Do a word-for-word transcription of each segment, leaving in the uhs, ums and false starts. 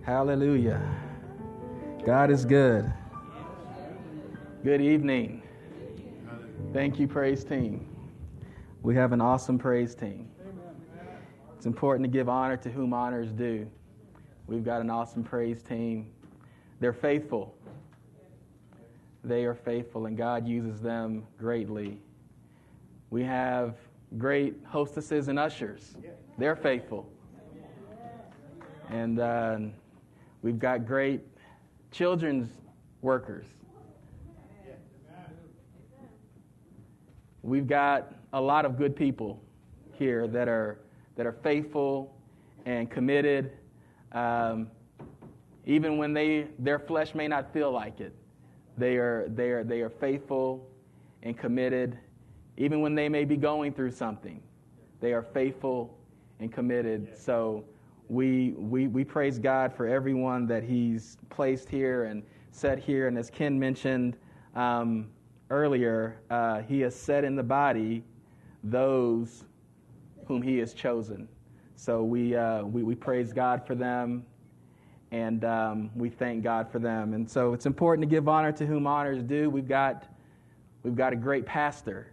Hallelujah. God is good. Good evening. Thank you, praise team. We have an awesome praise team. It's important to give honor to whom honor is due. We've got an awesome praise team. They're faithful. They are faithful, and God uses them greatly. We have great hostesses and ushers. They're faithful. And uh, we've got great children's workers. We've got a lot of good people here that are that are faithful and committed, um, even when they their flesh may not feel like it. They are they are they are faithful and committed, even when they may be going through something. They are faithful and committed. So we we we praise God for everyone that He's placed here and set here. And as Ken mentioned um, earlier, uh, He has set in the body those whom He has chosen. So we uh, we, we praise God for them, and um, we thank God for them. And so it's important to give honor to whom honor is due. We've got we've got a great pastor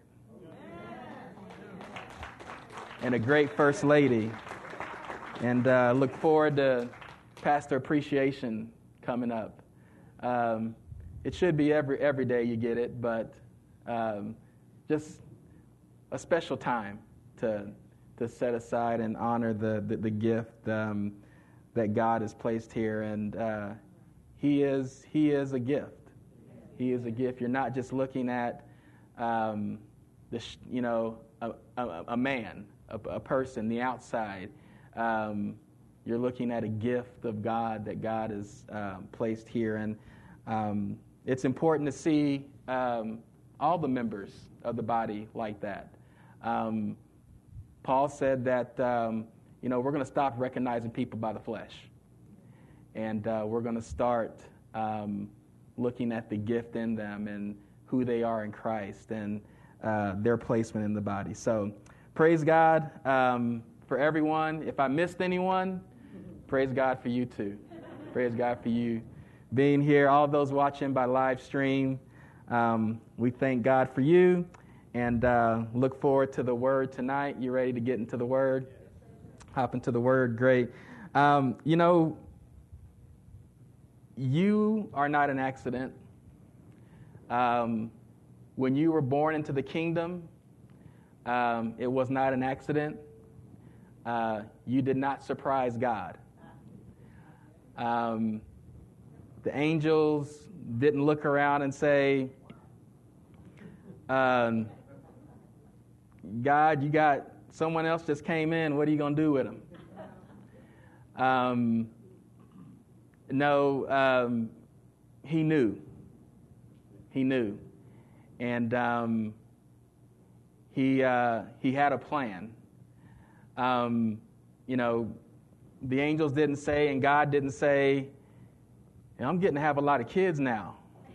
and a great first lady, and uh, look forward to Pastor Appreciation coming up. Um, it should be every every day you get it, but um, just a special time to to set aside and honor the the, the gift um, that God has placed here, and uh, He is He is a gift. He is a gift. You're not just looking at um, the you know a, a, a man, a, a person, the outside. Um, you're looking at a gift of God that God has um, placed here, and um, it's important to see um, all the members of the body like that. Um, Paul said that um, you know we're going to stop recognizing people by the flesh, and uh, we're going to start um, looking at the gift in them and who they are in Christ and uh, their placement in the body. So praise God um, for everyone. If I missed anyone, praise God for you too. Praise God for you being here. All those watching by live stream, um, we thank God for you. And uh, look forward to the Word tonight. You ready to get into the Word? Hop into the Word. Great. Um, you know, you are not an accident. Um, when you were born into the kingdom, um, it was not an accident. Uh, you did not surprise God. Um, the angels didn't look around and say, um, God, you got someone else just came in. What are you going to do with him? Um, no, um, he knew. He knew. And um, he uh, he had a plan. Um, you know, the angels didn't say, and God didn't say, I'm getting to have a lot of kids now.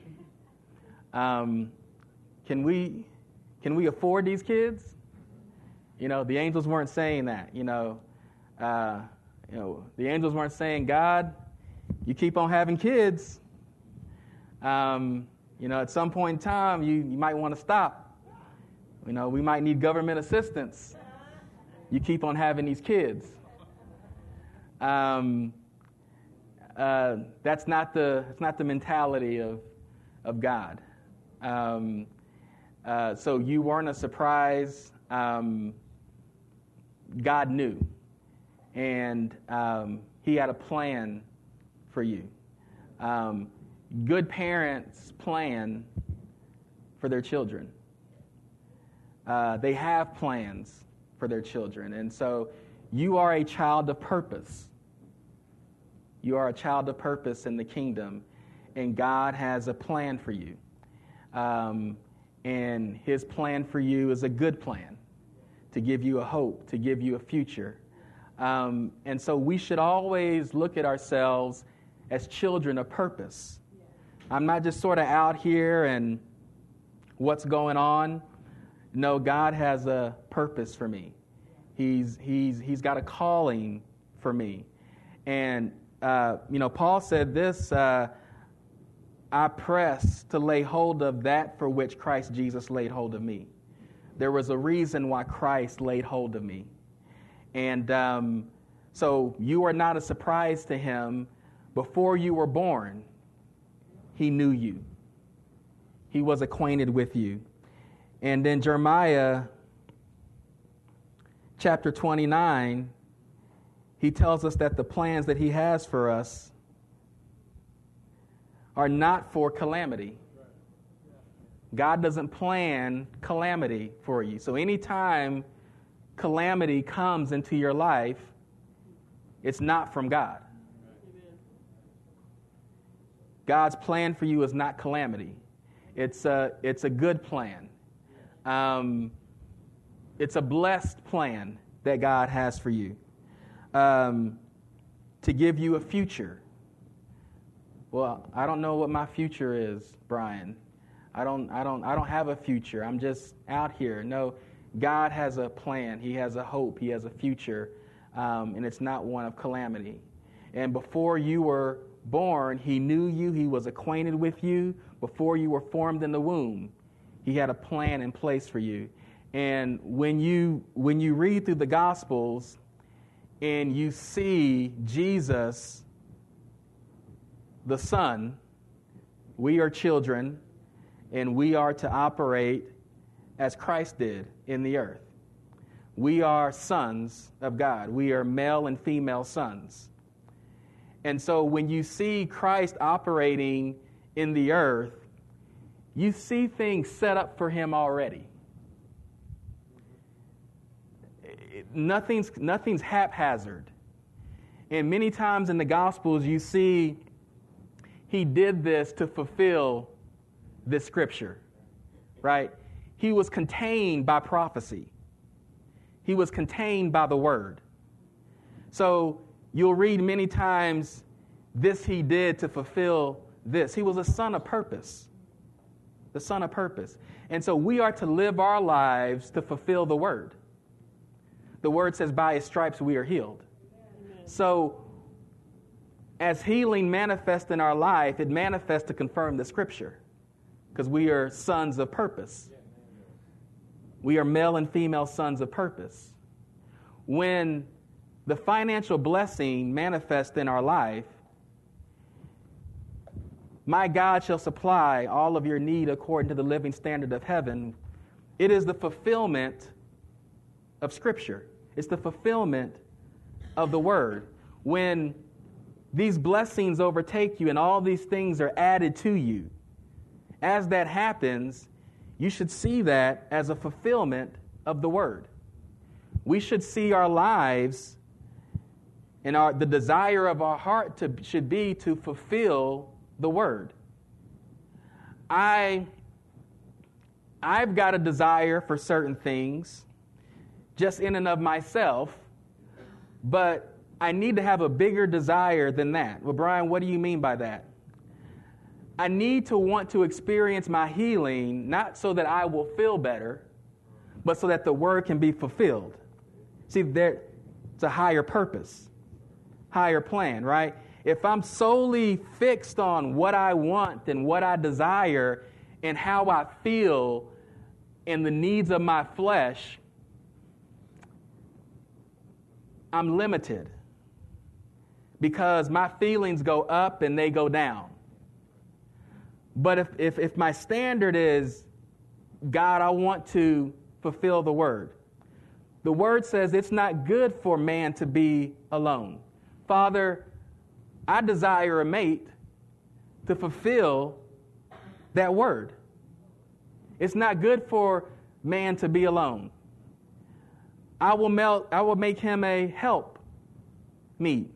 Um, can we can we afford these kids? You know, the angels weren't saying that. You know, uh, you know, the angels weren't saying, God, you keep on having kids. Um, you know, at some point in time, you, you might want to stop. You know, we might need government assistance. You keep on having these kids. Um, uh, that's not the that's not the mentality of of God. Um, uh, so you weren't a surprise. Um, God knew, and um, He had a plan for you. Um, good parents plan for their children. Uh, they have plans for their children, and so you are a child of purpose. You are a child of purpose in the kingdom, and God has a plan for you. Um, and His plan for you is a good plan, to give you a hope, to give you a future. Um, and so we should always look at ourselves as children of purpose. I'm not just sort of out here and what's going on. No, God has a purpose for me. He's, he's, he's got a calling for me. And uh, you know, Paul said this, uh, I press to lay hold of that for which Christ Jesus laid hold of me. There was a reason why Christ laid hold of me. And um, so you are not a surprise to him. Before you were born, he knew you. He was acquainted with you. And in Jeremiah chapter twenty-nine, he tells us that the plans that he has for us are not for calamity. God doesn't plan calamity for you. So anytime calamity comes into your life, it's not from God. God's plan for you is not calamity. It's a, it's a good plan. Um, it's a blessed plan that God has for you, um, to give you a future. Well, I don't know what my future is, Brian. I don't, I don't, I don't have a future. I'm just out here. No, God has a plan. He has a hope. He has a future, um, and it's not one of calamity. And before you were born, he knew you. He was acquainted with you. Before you were formed in the womb, he had a plan in place for you. And when you when you read through the Gospels and you see Jesus, the Son, we are children, and we are to operate as Christ did in the earth. We are sons of God. We are male and female sons. And so when you see Christ operating in the earth, you see things set up for him already. Nothing's, nothing's haphazard. And many times in the Gospels, you see he did this to fulfill this scripture, right? He was contained by prophecy. He was contained by the word. So you'll read many times, this he did to fulfill this. He was a son of purpose. The son of purpose. And so we are to live our lives to fulfill the word. The word says, by his stripes we are healed. Amen. So as healing manifests in our life, it manifests to confirm the scripture. Because we are sons of purpose. We are male and female sons of purpose. When the financial blessing manifests in our life, my God shall supply all of your need according to the living standard of heaven. It is the fulfillment of Scripture. It's the fulfillment of the Word. When these blessings overtake you and all these things are added to you, as that happens, you should see that as a fulfillment of the Word. We should see our lives and our, the desire of our heart to, should be to fulfill the word. I, I've got a desire for certain things just in and of myself, but I need to have a bigger desire than that. Well, Brian, what do you mean by that? I need to want to experience my healing, not so that I will feel better, but so that the word can be fulfilled. See, there, it's a higher purpose, higher plan, right? If I'm solely fixed on what I want and what I desire and how I feel and the needs of my flesh, I'm limited because my feelings go up and they go down. But if, if, if my standard is, God, I want to fulfill the word. The word says it's not good for man to be alone. Father, I desire a mate to fulfill that word. It's not good for man to be alone. I will melt, I will make him a help meet.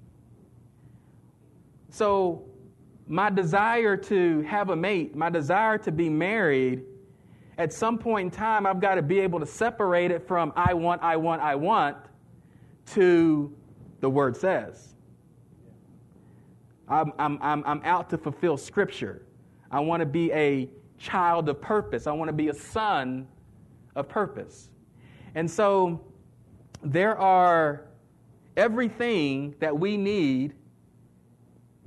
So my desire to have a mate, my desire to be married, at some point in time, I've got to be able to separate it from I want, I want, I want to the word says. I'm, I'm, I'm, I'm out to fulfill Scripture. I want to be a child of purpose. I want to be a son of purpose. And so there are everything that we need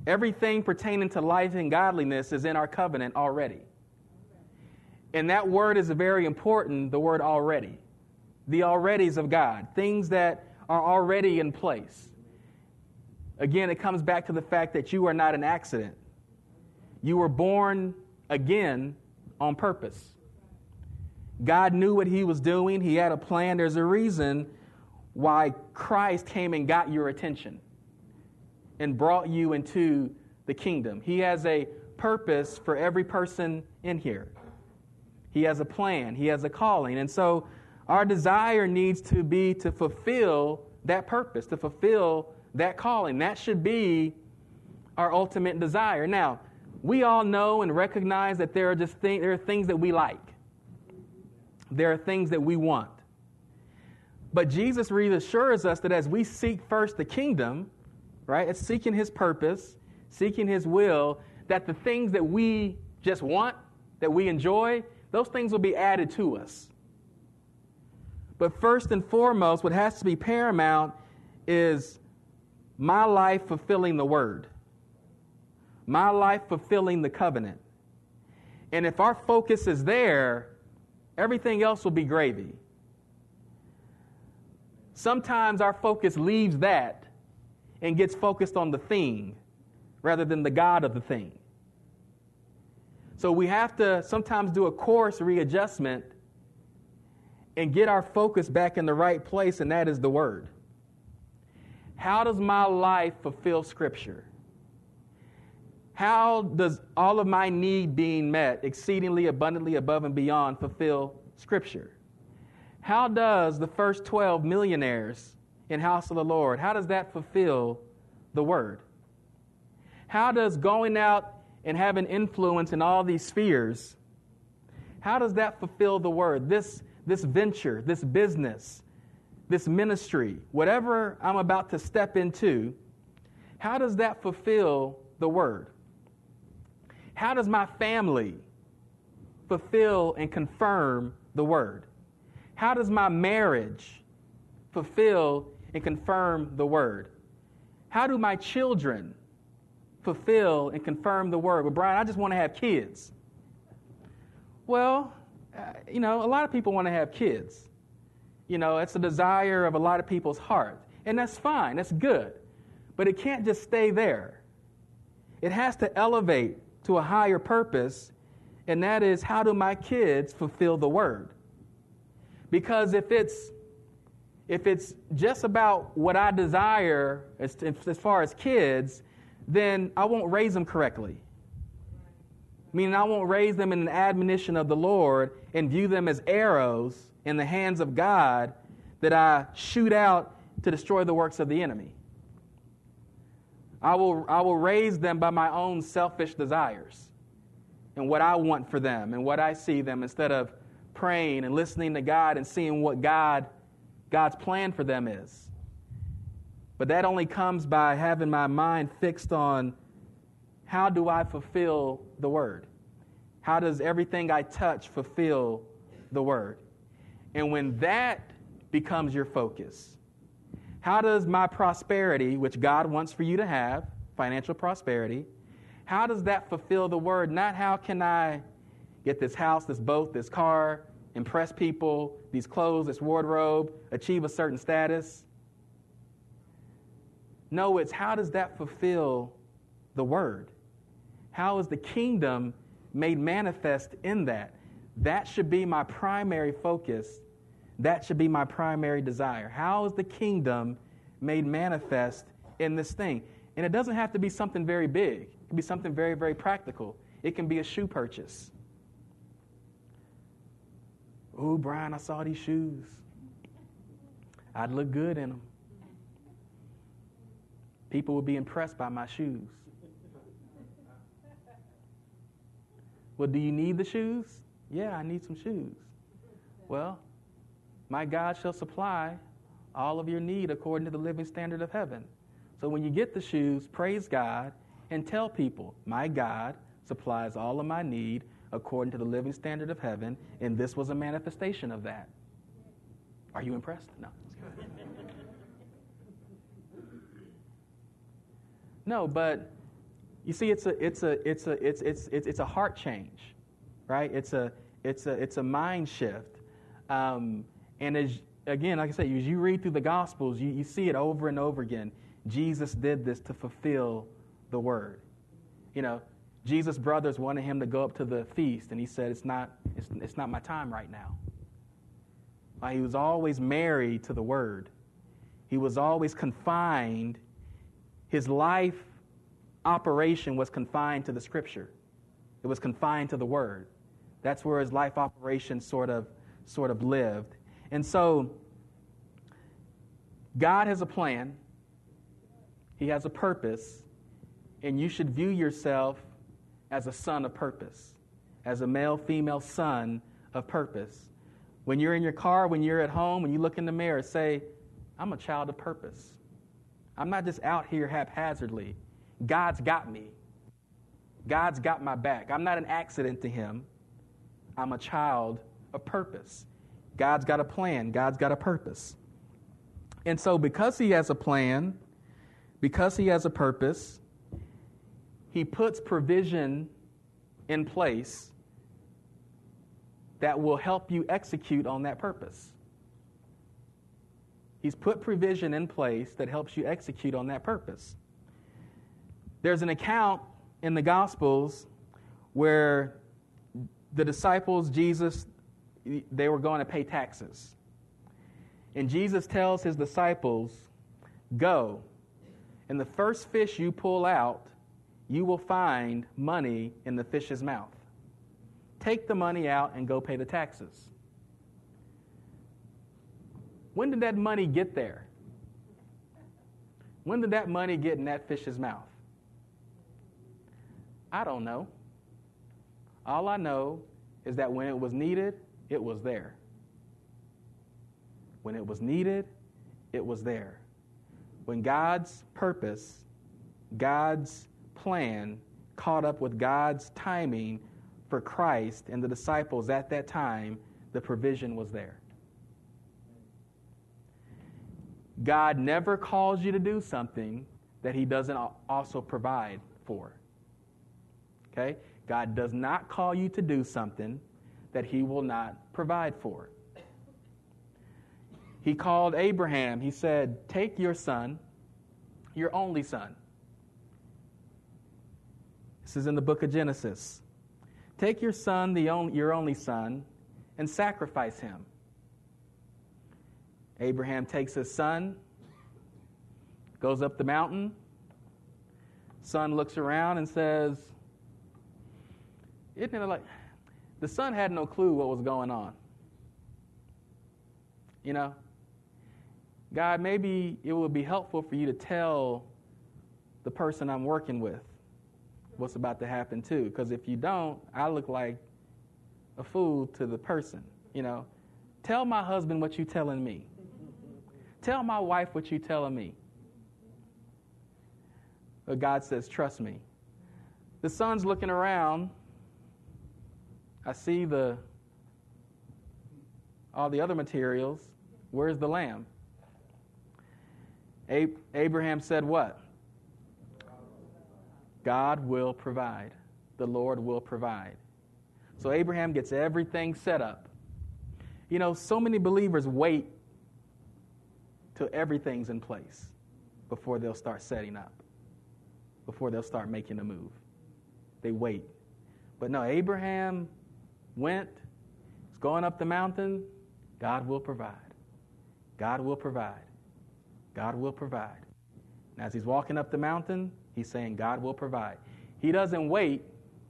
Everything pertaining to life and godliness is in our covenant already. And that word is very important, the word already. The alreadies of God, things that are already in place. Again, it comes back to the fact that you are not an accident. You were born again on purpose. God knew what he was doing. He had a plan. There's a reason why Christ came and got your attention and brought you into the kingdom. He has a purpose for every person in here. He has a plan. He has a calling. And so our desire needs to be to fulfill that purpose, to fulfill that calling. That should be our ultimate desire. Now, we all know and recognize that there are just th- there are things that we like. There are things that we want. But Jesus reassures us that as we seek first the kingdom, right, it's seeking his purpose, seeking his will, that the things that we just want, that we enjoy, those things will be added to us. But first and foremost, what has to be paramount is my life fulfilling the word. My life fulfilling the covenant. And if our focus is there, everything else will be gravy. Sometimes our focus leaves that and gets focused on the thing rather than the God of the thing. So we have to sometimes do a course readjustment and get our focus back in the right place, and that is the Word. How does my life fulfill Scripture? How does all of my need being met, exceedingly abundantly above and beyond, fulfill Scripture? How does the first twelve millionaires in House of the Lord, how does that fulfill the Word? How does going out and having influence in all these spheres, how does that fulfill the Word? This, this venture, this business, this ministry, whatever I'm about to step into, how does that fulfill the Word? How does my family fulfill and confirm the Word? How does my marriage fulfill and confirm the Word? How do my children fulfill and confirm the Word? Well, Brian, I just want to have kids. Well, uh, you know, a lot of people want to have kids. You know, it's a desire of a lot of people's heart. And that's fine. That's good. But it can't just stay there. It has to elevate to a higher purpose, and that is, how do my kids fulfill the Word? Because if it's if it's just about what I desire as, as far as kids, then I won't raise them correctly. Meaning I won't raise them in an admonition of the Lord and view them as arrows in the hands of God that I shoot out to destroy the works of the enemy. I will, I will raise them by my own selfish desires and what I want for them and what I see them, instead of praying and listening to God and seeing what God, God's plan for them is. But that only comes by having my mind fixed on, how do I fulfill the Word? How does everything I touch fulfill the Word? And when that becomes your focus, how does my prosperity, which God wants for you to have, financial prosperity, how does that fulfill the Word? Not how can I get this house, this boat, this car, impress people, these clothes, this wardrobe, achieve a certain status. No, it's how does that fulfill the Word? How is the kingdom made manifest in that? That should be my primary focus. That should be my primary desire. How is the kingdom made manifest in this thing? And it doesn't have to be something very big. It can be something very, very practical. It can be a shoe purchase. Oh, Brian, I saw these shoes. I'd look good in them. People would be impressed by my shoes. Well, do you need the shoes? Yeah, I need some shoes. Well, my God shall supply all of your need according to the living standard of heaven. So when you get the shoes, praise God and tell people, my God supplies all of my need according to the living standard of heaven, and this was a manifestation of that. Are you impressed? No. No, but You see, it's a it's a it's a it's it's it's it's a heart change, right? It's a it's a it's a mind shift. Um, and as again, like I said, as you read through the Gospels, you, you see it over and over again. Jesus did this to fulfill the word. You know, Jesus' brothers wanted him to go up to the feast, and he said, "It's not it's it's not my time right now." Uh, he was always married to the word. He was always confined. His life operation was confined to the Scripture. It was confined to the Word. That's where his life operation sort of, sort of lived. And so, God has a plan. He has a purpose. And you should view yourself as a son of purpose, as a male, female son of purpose. When you're in your car, when you're at home, when you look in the mirror, say, I'm a child of purpose. I'm not just out here haphazardly. God's got me. God's got my back. I'm not an accident to him. I'm a child of purpose. God's got a plan. God's got a purpose. And so because he has a plan, because he has a purpose, he puts provision in place that will help you execute on that purpose. He's put provision in place that helps you execute on that purpose. There's an account in the Gospels where the disciples, Jesus, they were going to pay taxes. And Jesus tells his disciples, go, and the first fish you pull out, you will find money in the fish's mouth. Take the money out and go pay the taxes. When did that money get there? When did that money get in that fish's mouth? I don't know. All I know is that when it was needed, it was there. When it was needed, it was there. When God's purpose, God's plan caught up with God's timing for Christ and the disciples at that time, the provision was there. God never calls you to do something that he doesn't also provide for. Okay? God does not call you to do something that he will not provide for. He called Abraham. He said, take your son, your only son. This is in the book of Genesis. Take your son, the only, your only son, and sacrifice him. Abraham takes his son, goes up the mountain. Son looks around and says, isn't it like, the son had no clue what was going on. You know, God, maybe it would be helpful for you to tell the person I'm working with what's about to happen too, because if you don't, I look like a fool to the person. You know, tell my husband what you're telling me. Tell my wife what you're telling me. But God says, trust me. The son's looking around. I see the all the other materials. Where's the lamb? Ab- Abraham said what? God will provide. The Lord will provide. So Abraham gets everything set up. You know, so many believers wait till everything's in place before they'll start setting up, before they'll start making a move. They wait. But no, Abraham went, he's going up the mountain, God will provide. God will provide. God will provide. And as he's walking up the mountain, he's saying, God will provide. He doesn't wait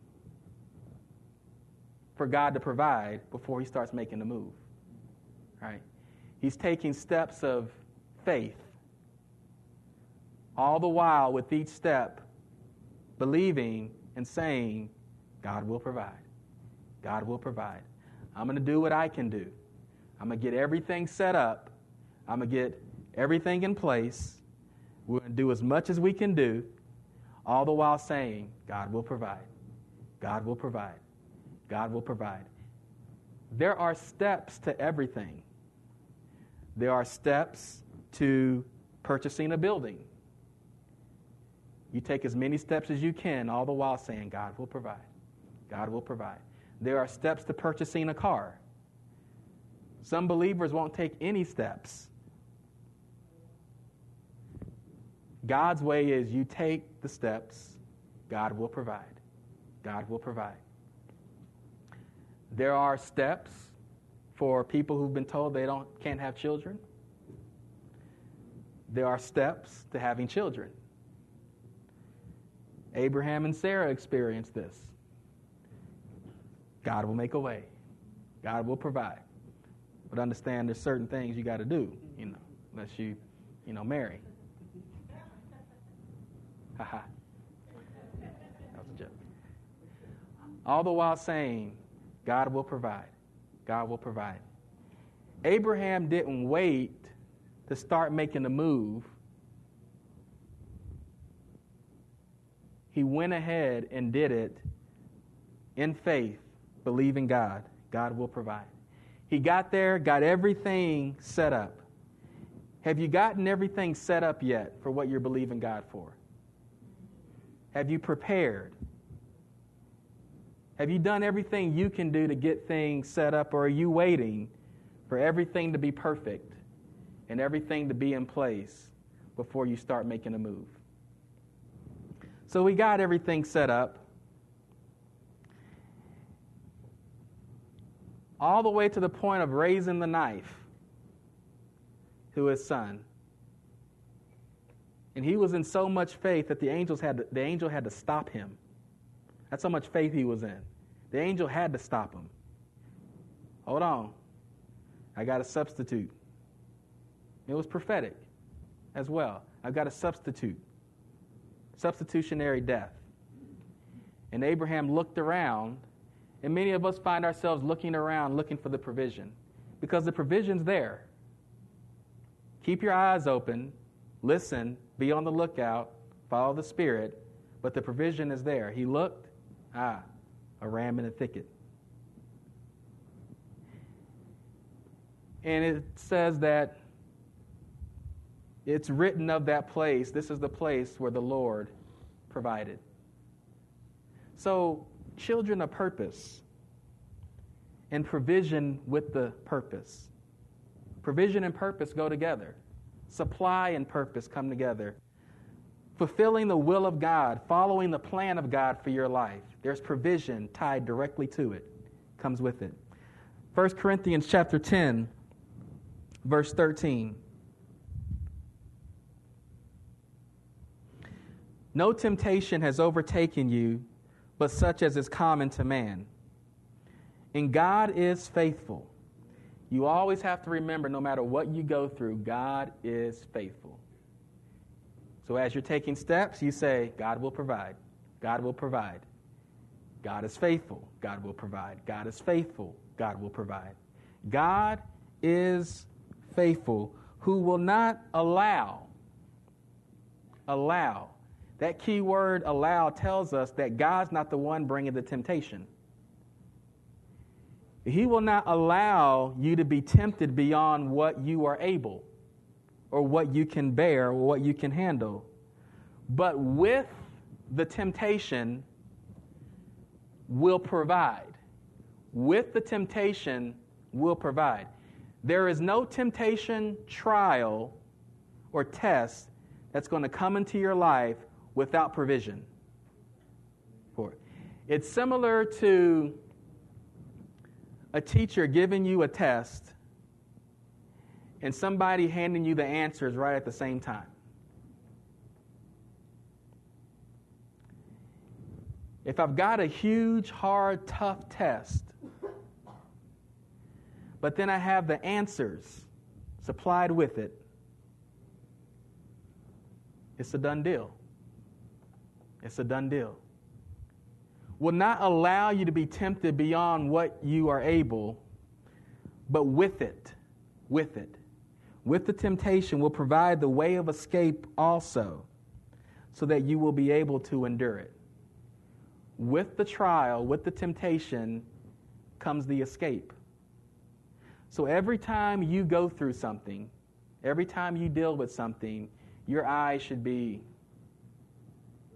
for God to provide before he starts making the move. Right? He's taking steps of faith. All the while, with each step, believing and saying, God will provide. God will provide. I'm going to do what I can do. I'm going to get everything set up. I'm going to get everything in place. We're going to do as much as we can do, all the while saying, God will provide. God will provide. God will provide. There are steps to everything. There are steps to purchasing a building. You take as many steps as you can, all the while saying, God will provide. God will provide. There are steps to purchasing a car. Some believers won't take any steps. God's way is you take the steps, God will provide. God will provide. There are steps for people who've been told they don't can't have children. There are steps to having children. Abraham and Sarah experienced this. God will make a way. God will provide. But understand there's certain things you got to do, you know, unless you, you know, marry. Haha. That was a joke. All the while saying, God will provide. God will provide. Abraham didn't wait to start making the move. He went ahead and did it in faith, believing God. God will provide. He got there, got everything set up. Have you gotten everything set up yet for what you're believing God for? Have you prepared? Have you done everything you can do to get things set up, or are you waiting for everything to be perfect and everything to be in place before you start making a move? So we got everything set up. All the way to the point of raising the knife to his son. And he was in so much faith that the angels had to, the angel had to stop him. That's how much faith he was in. The angel had to stop him. Hold on. I got a substitute. It was prophetic as well. I've got a substitute. Substitutionary death. And Abraham looked around, and many of us find ourselves looking around, looking for the provision, because the provision's there. Keep your eyes open, listen, be on the lookout, follow the Spirit, but the provision is there. He looked, ah, a ram in a thicket. And it says that it's written of that place, this is the place where the Lord provided. So, children of purpose and provision with the purpose. Provision and purpose go together. Supply and purpose come together. Fulfilling the will of God, following the plan of God for your life. There's provision tied directly to it. Comes with it. First Corinthians chapter ten, verse thirteen. No temptation has overtaken you, but such as is common to man. And God is faithful. You always have to remember, no matter what you go through, God is faithful. So as you're taking steps, you say, God will provide. God will provide. God is faithful. God will provide. God is faithful. God will provide. God is faithful, who will not allow, allow. That key word, allow, tells us that God's not the one bringing the temptation. He will not allow you to be tempted beyond what you are able, or what you can bear, or what you can handle. But with the temptation, will provide. With the temptation, will provide. There is no temptation, trial, or test that's going to come into your life without provision for it. It's similar to a teacher giving you a test and somebody handing you the answers right at the same time. If I've got a huge, hard, tough test, but then I have the answers supplied with it, it's a done deal. It's a done deal. Will not allow you to be tempted beyond what you are able, but with it, with it, with the temptation will provide the way of escape also, so that you will be able to endure it. With the trial, with the temptation, comes the escape. So every time you go through something, every time you deal with something, your eyes should be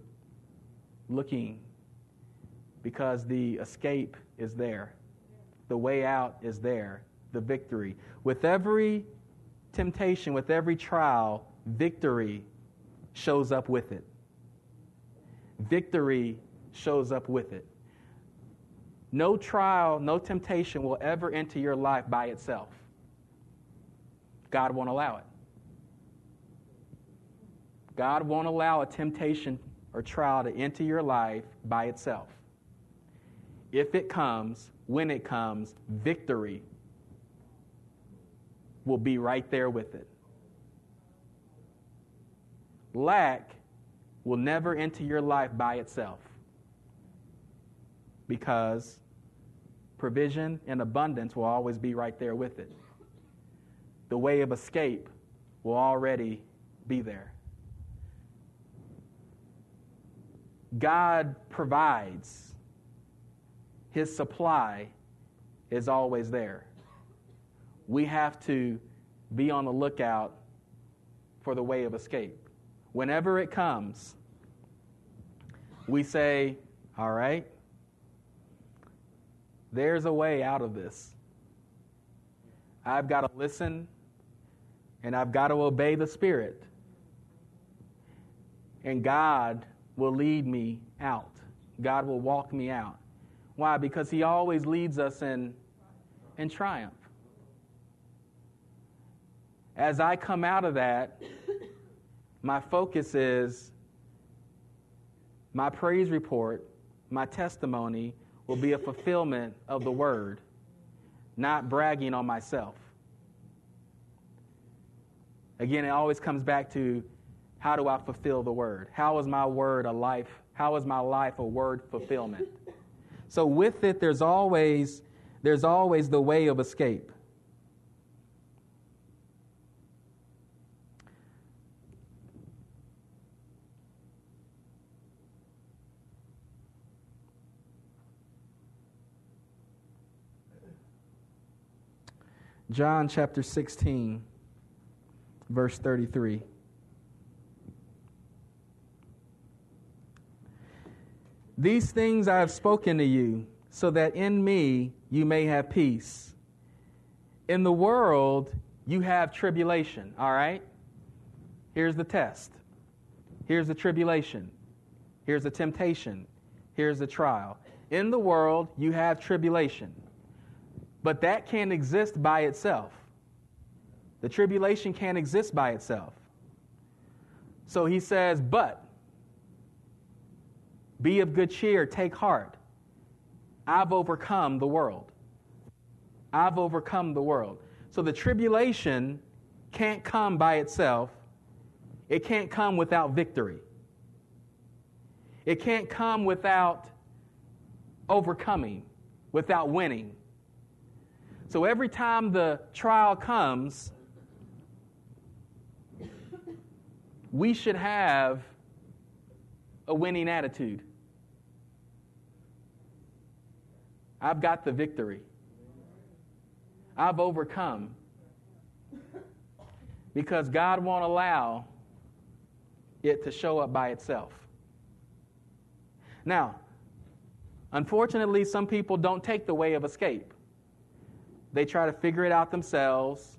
looking, because the escape is there. The way out is there. The victory. With every temptation, with every trial, victory shows up with it. Victory shows up with it. No trial, no temptation will ever enter your life by itself. God won't allow it. God won't allow a temptation or trial to enter your life by itself. If it comes, when it comes, victory will be right there with it. Lack will never enter your life by itself, because provision and abundance will always be right there with it. The way of escape will already be there. God provides. His supply is always there. We have to be on the lookout for the way of escape. Whenever it comes, we say, all right, there's a way out of this. I've got to listen, and I've got to obey the Spirit. And God will lead me out. God will walk me out. Why? Because He always leads us in, in triumph. As I come out of that, my focus is my praise report, my testimony will be a fulfillment of the Word, not bragging on myself. Again, it always comes back to, how do I fulfill the Word? How is my word a life? How is my life a word fulfillment? So with it, there's always, there's always the way of escape. John chapter sixteen, verse thirty-three. These things I have spoken to you, so that in me you may have peace. In the world you have tribulation, all right? Here's the test. Here's the tribulation. Here's the temptation. Here's the trial. In the world you have tribulation. But that can't exist by itself. The tribulation can't exist by itself. So he says, but be of good cheer, take heart. I've overcome the world. I've overcome the world. So the tribulation can't come by itself. It can't come without victory. It can't come without overcoming, without winning. So every time the trial comes, we should have a winning attitude. I've got the victory. I've overcome. Because God won't allow it to show up by itself. Now, unfortunately, some people don't take the way of escape. They try to figure it out themselves.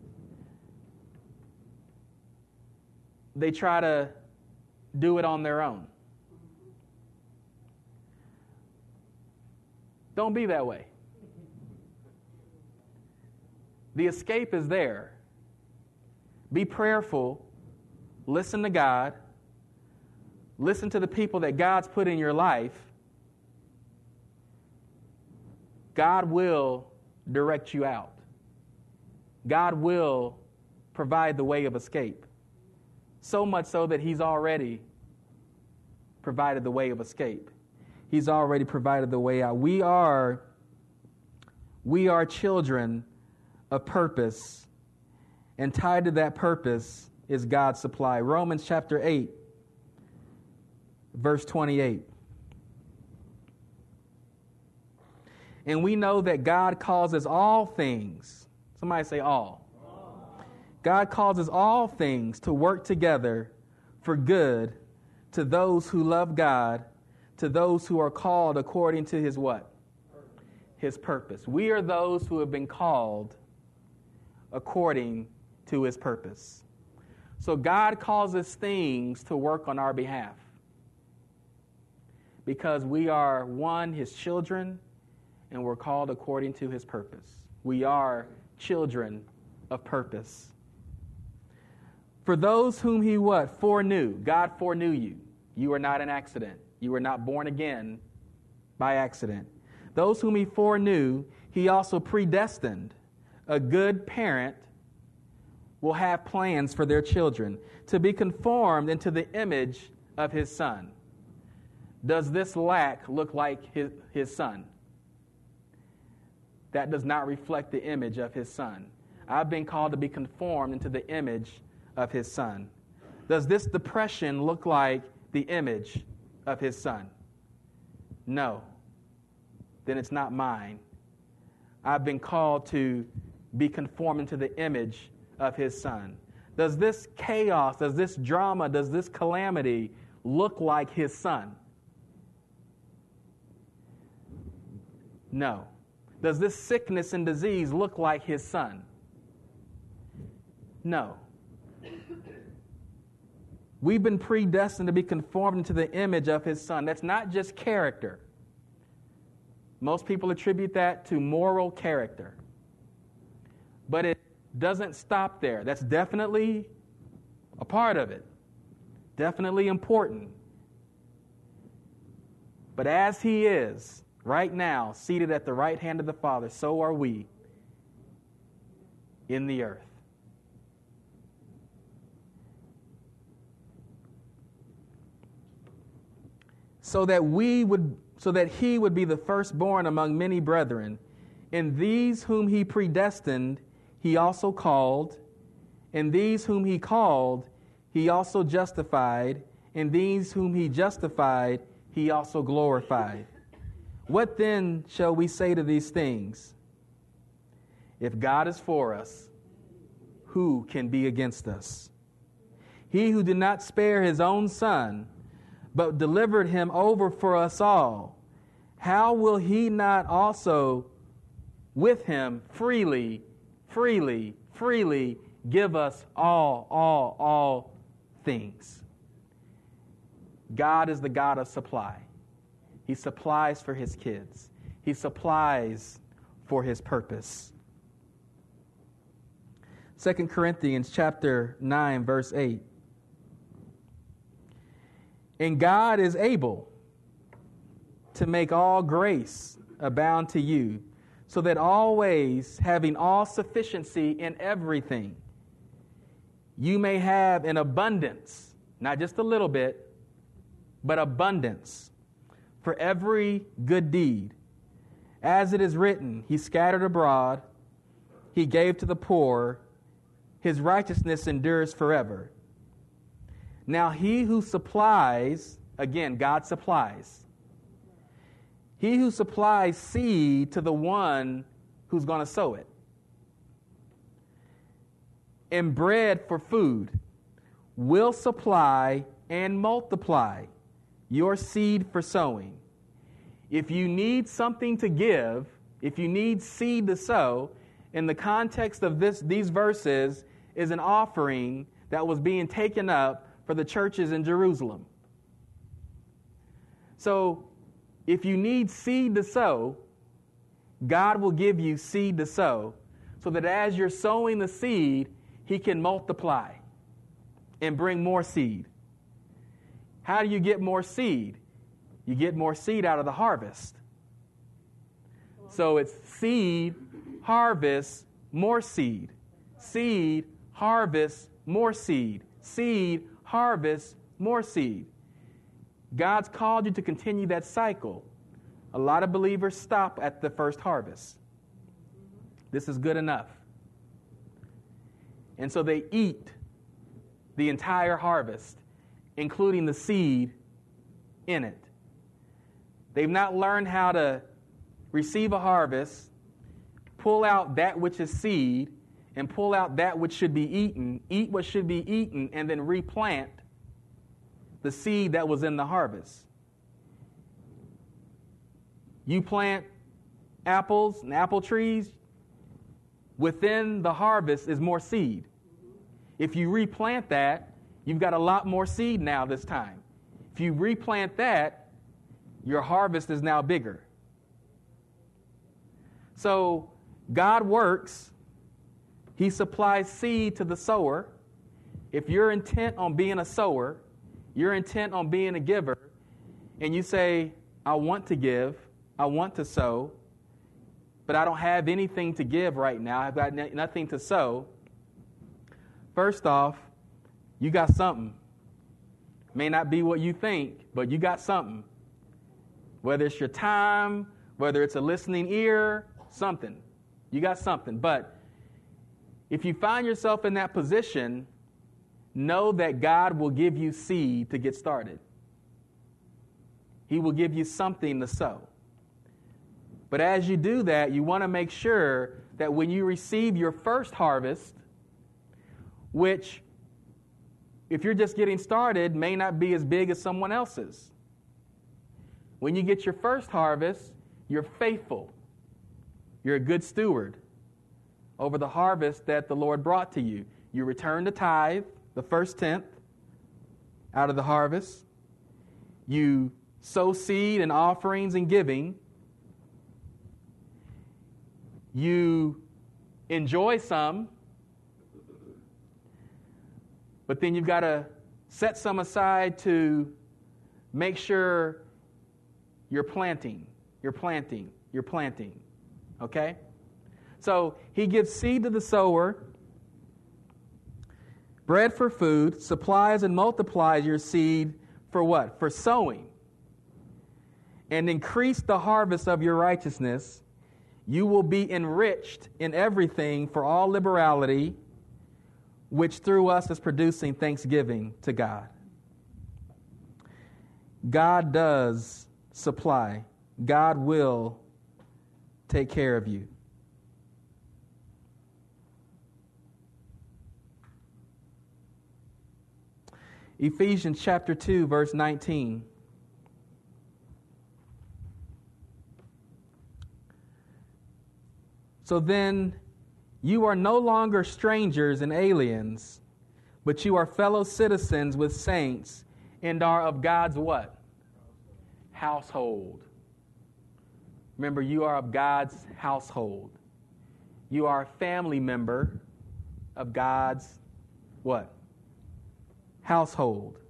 They try to do it on their own. Don't be that way. The escape is there. Be prayerful. Listen to God. Listen to the people that God's put in your life. God will direct you out. God will provide the way of escape. So much so that He's already provided the way of escape. He's already provided the way out. We are, we are children of purpose, and tied to that purpose is God's supply. Romans chapter eight, verse twenty-eight. And we know that God causes all things, somebody say all. all. God causes all things to work together for good to those who love God, to those who are called according to his what? His purpose. We are those who have been called according to his purpose. So God causes things to work on our behalf because we are, one, his children, and we're called according to his purpose. We are children of purpose. For those whom he what? Foreknew. God foreknew you. You are not an accident. You were not born again by accident. Those whom he foreknew, he also predestined. A good parent will have plans for their children to be conformed into the image of his son. Does this lack look like his, his son? That does not reflect the image of his son. I've been called to be conformed into the image of his son. Does this depression look like the image of his son? No. Then it's not mine. I've been called to be conformed into the image of his son. Does this chaos, does this drama, does this calamity look like his son? No. Does this sickness and disease look like his son? No. We've been predestined to be conformed into the image of his son. That's not just character. Most people attribute that to moral character. But it doesn't stop there. That's definitely a part of it. Definitely important. But as he is, right now, seated at the right hand of the Father, so are we in the earth. So that we would, so that he would be the firstborn among many brethren. In these whom he predestined, he also called. In these whom he called, he also justified. In these whom he justified, he also glorified. What then shall we say to these things? If God is for us, who can be against us? He who did not spare his own son, but delivered him over for us all, how will he not also with him freely, freely, freely give us all, all, all things? God is the God of supply. He supplies for his kids. He supplies for his purpose. Second Corinthians chapter nine, verse eight. And God is able to make all grace abound to you, so that always, having all sufficiency in everything, you may have an abundance, not just a little bit, but abundance for every good deed. As it is written, he scattered abroad, he gave to the poor, his righteousness endures forever. Now he who supplies, again, God supplies. He who supplies seed to the one who's going to sow it, and bread for food, will supply and multiply your seed for sowing. If you need something to give, if you need seed to sow, in the context of this, these verses is an offering that was being taken up for the churches in Jerusalem. So, if you need seed to sow, God will give you seed to sow, so that as you're sowing the seed, he can multiply and bring more seed. How do you get more seed? You get more seed out of the harvest. So it's seed, harvest, more seed. Seed, harvest, more seed. Seed, harvest, more seed. God's called you to continue that cycle. A lot of believers stop at the first harvest. This is good enough. And so they eat the entire harvest, including the seed in it. They've not learned how to receive a harvest, pull out that which is seed, and pull out that which should be eaten, eat what should be eaten, and then replant the seed that was in the harvest. You plant apples and apple trees, within the harvest is more seed. If you replant that, you've got a lot more seed now this time. If you replant that, your harvest is now bigger. So God works. He supplies seed to the sower. If you're intent on being a sower, you're intent on being a giver, and you say, I want to give, I want to sow, but I don't have anything to give right now, I've got n- nothing to sow. First off, you got something. May not be what you think, but you got something. Whether it's your time, whether it's a listening ear, something. You got something. But if you find yourself in that position, know that God will give you seed to get started. He will give you something to sow. But as you do that, you want to make sure that when you receive your first harvest, which, if you're just getting started, may not be as big as someone else's. When you get your first harvest, you're faithful. You're a good steward over the harvest that the Lord brought to you. You return the tithe, the first tenth, out of the harvest. You sow seed and offerings and giving. You enjoy some, but then you've got to set some aside to make sure you're planting, you're planting, you're planting. Okay? So he gives seed to the sower, bread for food, supplies and multiplies your seed for what? For sowing. And increase the harvest of your righteousness. You will be enriched in everything for all liberality, which through us is producing thanksgiving to God. God does supply. God will take care of you. Ephesians chapter two, verse nineteen. So then, you are no longer strangers and aliens, but you are fellow citizens with saints and are of God's what? Household. Remember, you are of God's household. You are a family member of God's what? Household.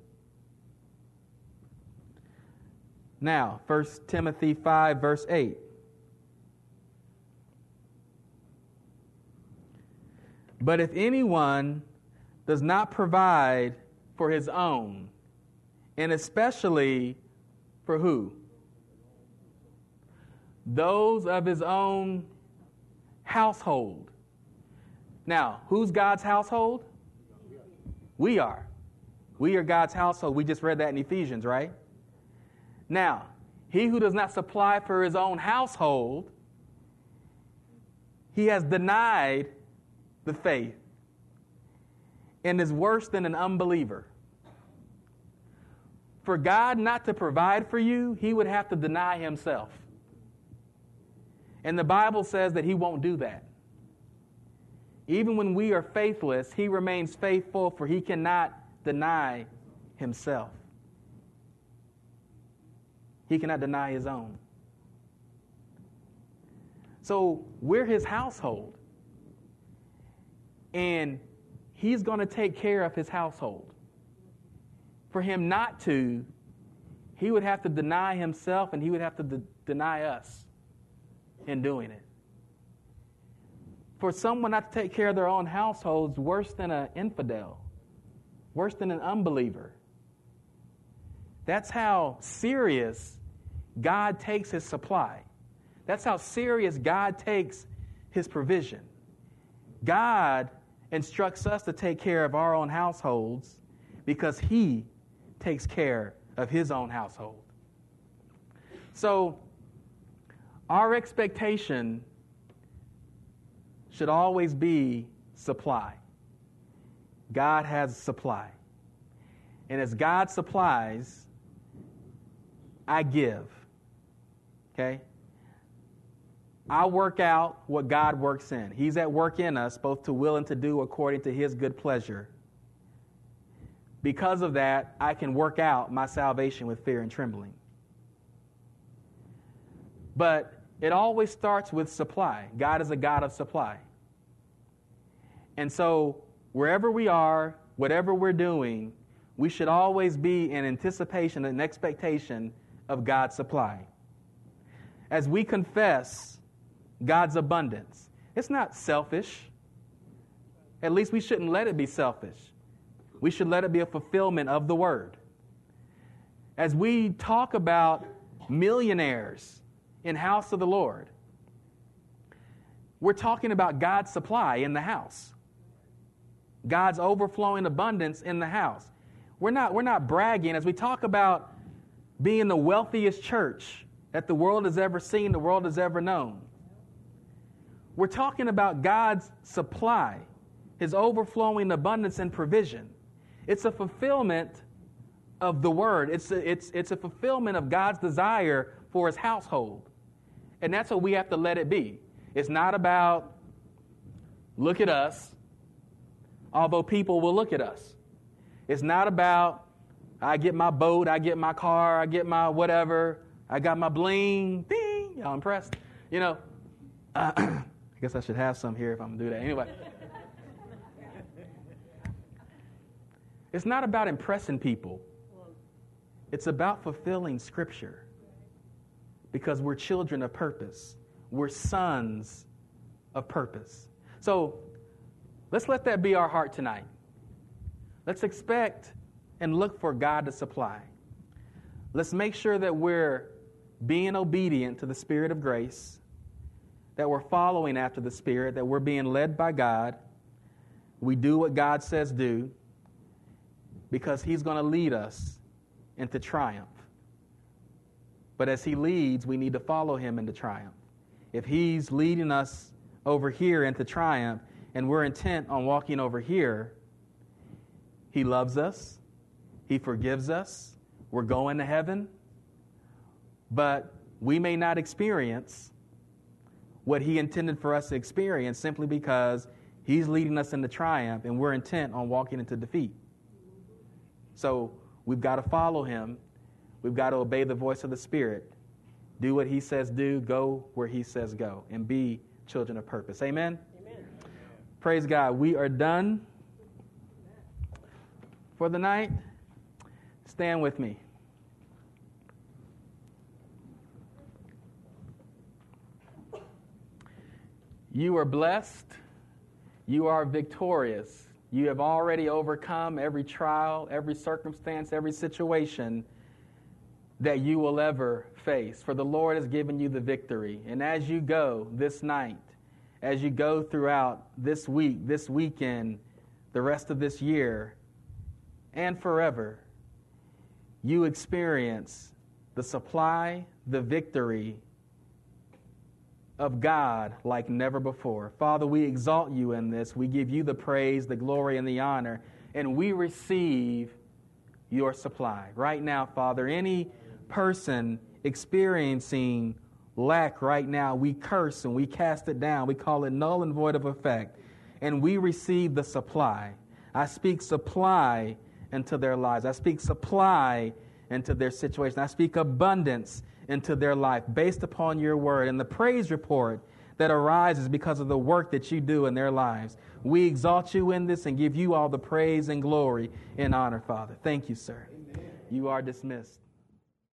Now, First Timothy five, verse eight. But if anyone does not provide for his own, and especially for who? Those of his own household. Now, who's God's household? We are. We are God's household. We just read that in Ephesians, right? Now, he who does not supply for his own household, he has denied the faith and is worse than an unbeliever. For God not to provide for you, he would have to deny himself. And the Bible says that he won't do that. Even when we are faithless, he remains faithful, for he cannot deny himself. He cannot deny his own. So we're his household. And he's going to take care of his household. For him not to, he would have to deny himself, and he would have to de- deny us in doing it. For someone not to take care of their own household is worse than an infidel, worse than an unbeliever. That's how serious God takes his supply. That's how serious God takes his provision. God instructs us to take care of our own households because he takes care of his own household. So, our expectation should always be supply. God has supply. And as God supplies, I give. Okay? I work out what God works in. He's at work in us, both to will and to do according to his good pleasure. Because of that, I can work out my salvation with fear and trembling. But it always starts with supply. God is a God of supply. And so wherever we are, whatever we're doing, we should always be in anticipation and expectation of God's supply. As we confess God's abundance, it's not selfish. At least we shouldn't let it be selfish. We should let it be a fulfillment of the word. As we talk about millionaires in house of the Lord, we're talking about God's supply in the house. God's overflowing abundance in the house. We're not, we're not bragging. As we talk about being the wealthiest church that the world has ever seen, the world has ever known, we're talking about God's supply, his overflowing abundance and provision. It's a fulfillment of the word. It's a, it's, it's a fulfillment of God's desire for his household. And that's what we have to let it be. It's not about, look at us, although people will look at us. It's not about, I get my boat, I get my car, I get my whatever, I got my bling, ding, y'all impressed? You know, uh, I guess I should have some here if I'm going to do that. Anyway. It's not about impressing people. It's about fulfilling Scripture. Because we're children of purpose. We're sons of purpose. So let's let that be our heart tonight. Let's expect and look for God to supply. Let's make sure that we're being obedient to the Spirit of grace, that we're following after the Spirit, that we're being led by God. We do what God says do, because he's going to lead us into triumph. But as he leads, we need to follow him into triumph. If he's leading us over here into triumph, and we're intent on walking over here, he loves us. He forgives us. We're going to heaven. But we may not experience what he intended for us to experience simply because he's leading us into triumph and we're intent on walking into defeat. So we've got to follow him. We've got to obey the voice of the Spirit. Do what he says do. Go where he says go. And be children of purpose. Amen? Amen. Praise God. We are done for the night. Stand with me. You are blessed. You are victorious. You have already overcome every trial, every circumstance, every situation that you will ever face. For the Lord has given you the victory. And as you go this night, as you go throughout this week, this weekend, the rest of this year, and forever, you experience the supply, the victory of God like never before. Father, we exalt you in this. We give you the praise, the glory, and the honor, and we receive your supply. Right now, Father, any person experiencing lack right now, we curse and we cast it down. We call it null and void of effect, and we receive the supply. I speak supply into their lives. I speak supply into their situation. I speak abundance into their life based upon your word and the praise report that arises because of the work that you do in their lives. We exalt you in this and give you all the praise and glory and honor, Father. Thank you, sir. Amen. You are dismissed.